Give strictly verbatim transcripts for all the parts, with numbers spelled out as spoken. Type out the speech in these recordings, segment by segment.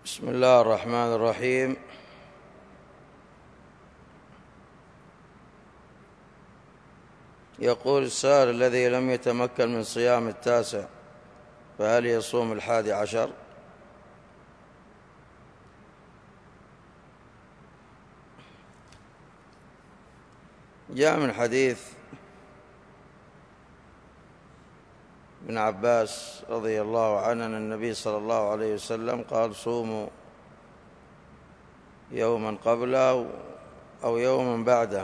بسم الله الرحمن الرحيم. يقول السائل: الذي لم يتمكن من صيام التاسع فهل يصوم الحادي عشر؟ جاء من حديث ابن عباس رضي الله عنه أن النبي صلى الله عليه وسلم قال: صوموا يوما قبله أو يوما بعده،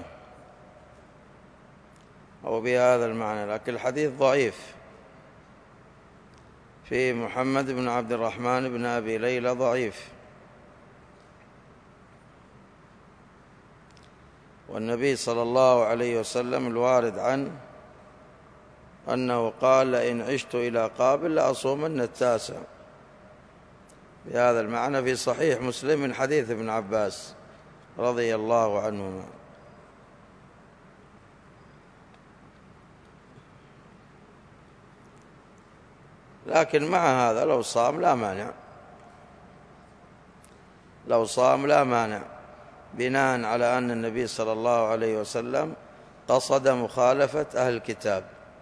أو بهذا المعنى، لكن الحديث ضعيف. في محمد بن عبد الرحمن بن أبي ليلى ضعيف، والنبي صلى الله عليه وسلم الوارد عنه أنه قال: لئن عشت إلى قابل لأصومن التاسع، بهذا المعنى في صحيح مسلم من حديث ابن عباس رضي الله عنهما. لكن مع هذا لو صام لا مانع، لو صام لا مانع، بناء على أن النبي صلى الله عليه وسلم قصد مخالفة أهل الكتاب.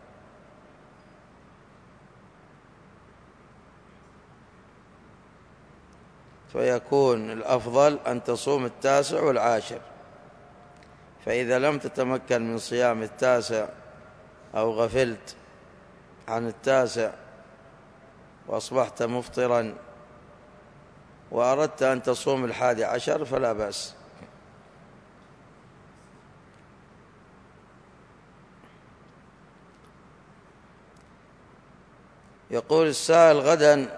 فيكون الأفضل أن تصوم التاسع والعاشر، فإذا لم تتمكن من صيام التاسع أو غفلت عن التاسع وأصبحت مفطرا وأردت أن تصوم الحادي عشر فلا بأس. يقول السائل: غدا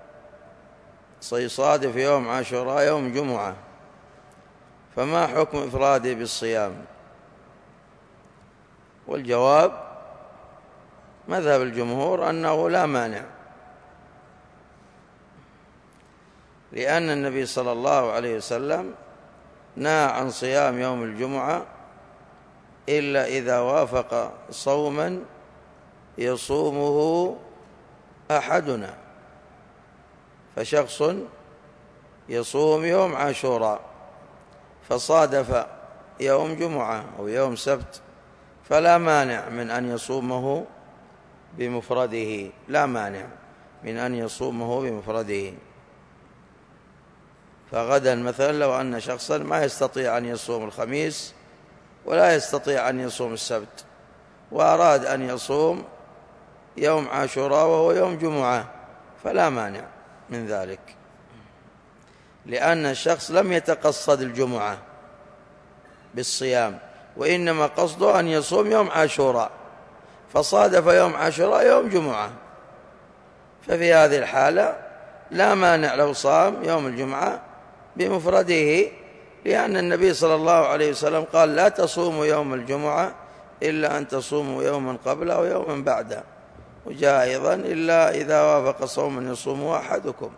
سيصادف يوم عاشوراء يوم جمعة، فما حكم إفرادي بالصيام؟ والجواب: مذهب الجمهور أنه لا مانع، لأن النبي صلى الله عليه وسلم نهى عن صيام يوم الجمعة إلا إذا وافق صوما يصومه أحدنا. فشخص يصوم يوم عاشوراء فصادف يوم جمعة أو يوم سبت فلا مانع من أن يصومه بمفرده، لا مانع من أن يصومه بمفرده. فغدا مثلا لو أن شخصا ما يستطيع أن يصوم الخميس ولا يستطيع أن يصوم السبت وأراد أن يصوم يوم عاشوراء وهو يوم جمعة فلا مانع من ذلك، لأن الشخص لم يتقصد الجمعة بالصيام، وإنما قصده أن يصوم يوم عاشوراء فصادف يوم عاشوراء يوم جمعة، ففي هذه الحالة لا مانع لو صام يوم الجمعة بمفرده، لأن النبي صلى الله عليه وسلم قال: لا تصوموا يوم الجمعة إلا أن تصوموا يوما قبله أو يوما بعده، وجاء أيضا: إلا إذا وافق صوما يصومه أحدكم.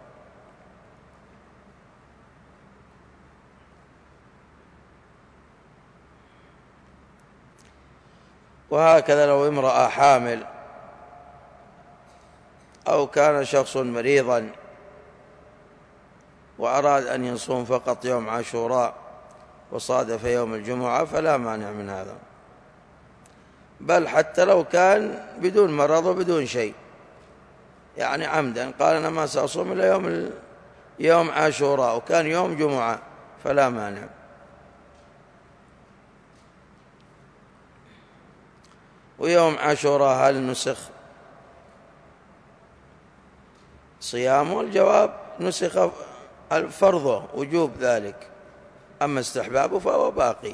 وهكذا لو امرأة حامل أو كان شخص مريضا وأراد أن يصوم فقط يوم عاشوراء وصادف يوم الجمعة فلا مانع من هذا، بل حتى لو كان بدون مرض وبدون شيء، يعني عمدا قال: أنا ما سأصوم إلا يوم يوم عاشوراء وكان يوم جمعة فلا مانع. ويوم عاشوراء هل نسخ صيامه؟ الجواب: نسخ فرضه وجوب ذلك، أما استحبابه فهو باقي.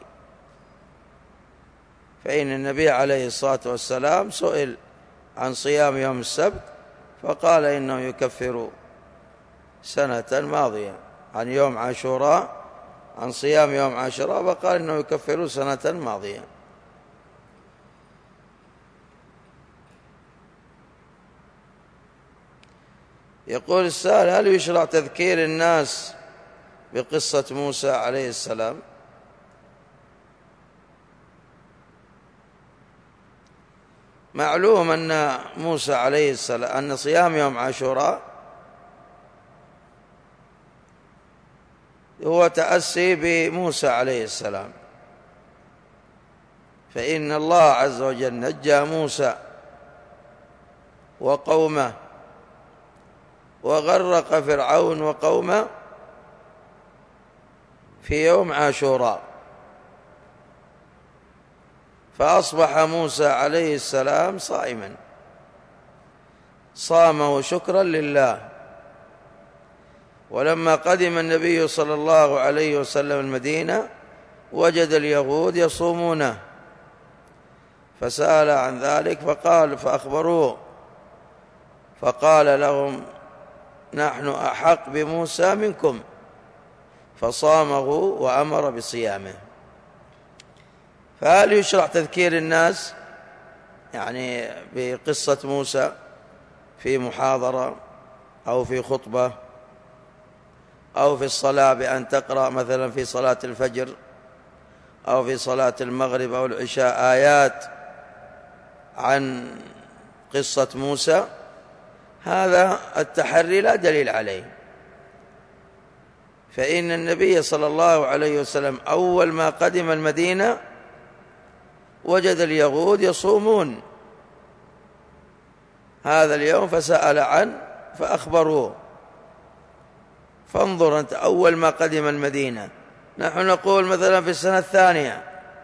فإن النبي عليه الصلاة والسلام سئل عن صيام يوم السبت فقال إنه يكفر سنة ماضية، عن يوم عاشوراء عن صيام يوم عاشوراء فقال إنه يكفر سنة ماضية. يقول السائل: هل يشرع تذكير الناس بقصة موسى عليه السلام؟ معلوم أن موسى عليه السلام أن صيام يوم عاشوراء هو تأسي بموسى عليه السلام، فإن الله عز وجل نجى موسى وقومه وغرق فرعون وقومه في يوم عاشوراء، فأصبح موسى عليه السلام صائما، صامه شكرا لله. ولما قدم النبي صلى الله عليه وسلم المدينة وجد اليهود يصومونه، فسأل عن ذلك فقال فأخبروه، فقال لهم نحن أحق بموسى منكم، فصامه وأمر بصيامه. فهل يشرع تذكير الناس يعني بقصة موسى في محاضرة أو في خطبة أو في الصلاة بأن تقرأ مثلا في صلاة الفجر أو في صلاة المغرب أو العشاء آيات عن قصة موسى؟ هذا التحري لا دليل عليه، فإن النبي صلى الله عليه وسلم أول ما قدم المدينة وجد اليهود يصومون هذا اليوم، فسأل عنه فأخبروه. فانظر أنت، أول ما قدم المدينة، نحن نقول مثلا في السنة الثانية،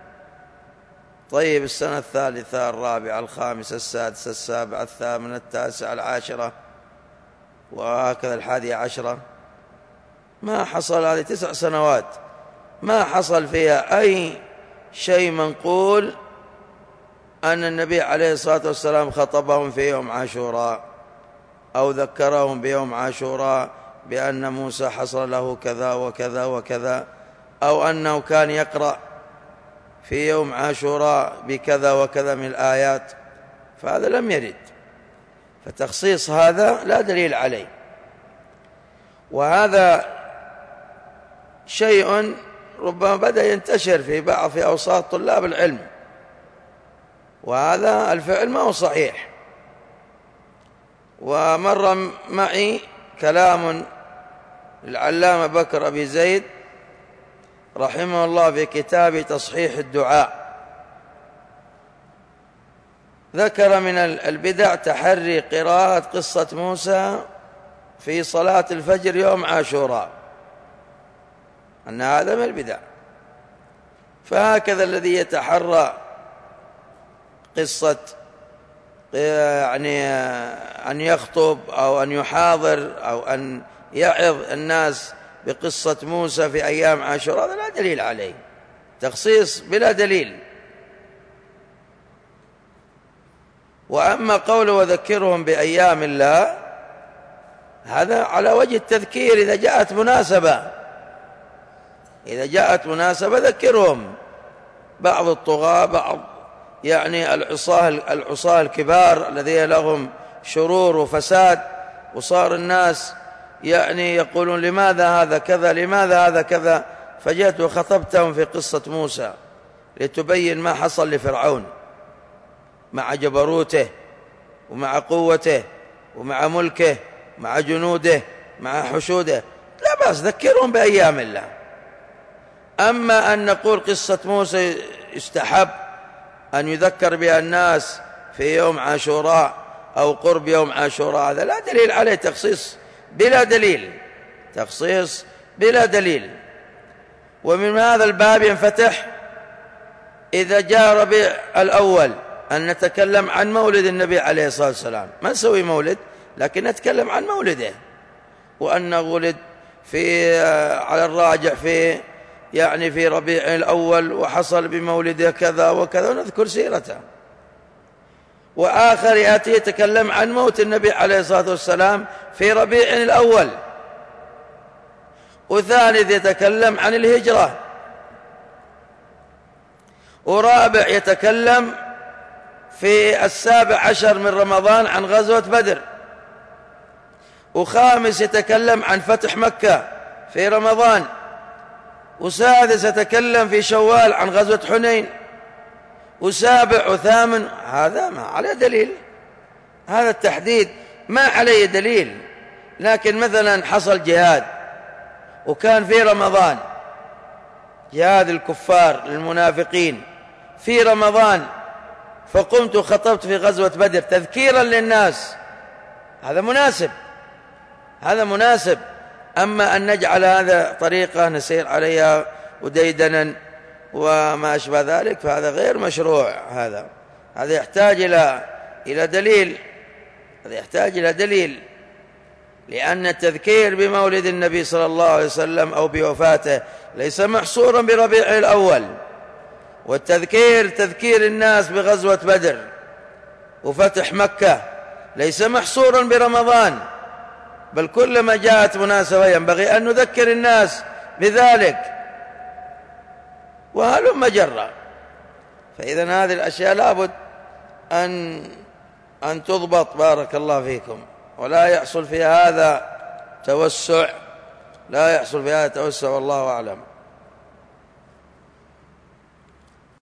طيب السنة الثالثة الرابعة الخامسة السادسة السابعة الثامنة التاسعة العاشرة وهكذا الحادية عشرة، ما حصل هذه تسع سنوات ما حصل فيها أي شيء منقول أن النبي عليه الصلاة والسلام خطبهم في يوم عاشوراء أو ذكرهم بيوم عاشوراء بأن موسى حصل له كذا وكذا وكذا، أو أنه كان يقرأ في يوم عاشوراء بكذا وكذا من الآيات، فهذا لم يرد، فتخصيص هذا لا دليل عليه. وهذا شيء ربما بدأ ينتشر في بعض في أوساط طلاب العلم، وهذا الفعل ما هو صحيح. ومر معي كلام العلامة بكر أبي زيد رحمه الله في كتاب تصحيح الدعاء، ذكر من البدع تحري قراءة قصة موسى في صلاة الفجر يوم عاشوراء، أن هذا من البدع. فهكذا الذي يتحرى قصة يعني أن يخطب أو أن يحاضر أو أن يعظ الناس بقصة موسى في أيام عاشوراء، هذا لا دليل عليه، تخصيص بلا دليل. وأما قوله وذكرهم بأيام الله، هذا على وجه التذكير إذا جاءت مناسبة، إذا جاءت مناسبة ذكرهم. بعض الطغاة، بعض يعني العصاة العصاة الكبار الذين لهم شرور وفساد، وصار الناس يعني يقولون لماذا هذا كذا، لماذا هذا كذا، فجئت وخطبتهم في قصة موسى لتبين ما حصل لفرعون مع جبروته ومع قوته ومع ملكه مع جنوده مع حشوده، لا بأس ذكرهم بأيام الله. أما أن نقول قصة موسى يستحب أن يذكر بها الناس في يوم عاشوراء أو قرب يوم عاشوراء، هذا لا دليل عليه، تخصيص بلا دليل، تخصيص بلا دليل. ومن هذا الباب ينفتح إذا جاء ربيع الأول أن نتكلم عن مولد النبي عليه الصلاة والسلام، ما نسوي مولد لكن نتكلم عن مولده، وأنه ولد في على الراجح في يعني في ربيع الأول وحصل بمولده كذا وكذا، ونذكر سيرته. وآخر يأتي يتكلم عن موت النبي عليه الصلاة والسلام في ربيع الأول، وثالث يتكلم عن الهجرة، ورابع يتكلم في السابع عشر من رمضان عن غزوة بدر، وخامس يتكلم عن فتح مكة في رمضان، وسادس يتكلم في شوال عن غزوة حنين، وسابع وثامن. هذا ما عليه دليل، هذا التحديد ما عليه دليل. لكن مثلا حصل جهاد وكان في رمضان، جهاد الكفار المنافقين في رمضان، فقمت وخطبت في غزوة بدر تذكيرا للناس، هذا مناسب، هذا مناسب. أما أن نجعل هذا طريقة نسير عليها وديدنا وما أشبه ذلك فهذا غير مشروع. هذا هذا يحتاج إلى إلى دليل، هذا يحتاج إلى دليل، لأن التذكير بمولد النبي صلى الله عليه وسلم أو بوفاته ليس محصورا بربيع الأول، والتذكير تذكير الناس بغزوة بدر وفتح مكة ليس محصورا برمضان، بل كلما جاءت مناسبة ينبغي أن نذكر الناس بذلك، وهلم جرا. فإذا هذه الأشياء لابد أن أن تضبط، بارك الله فيكم، ولا يحصل في هذا توسع، لا يحصل في هذا توسع، والله أعلم.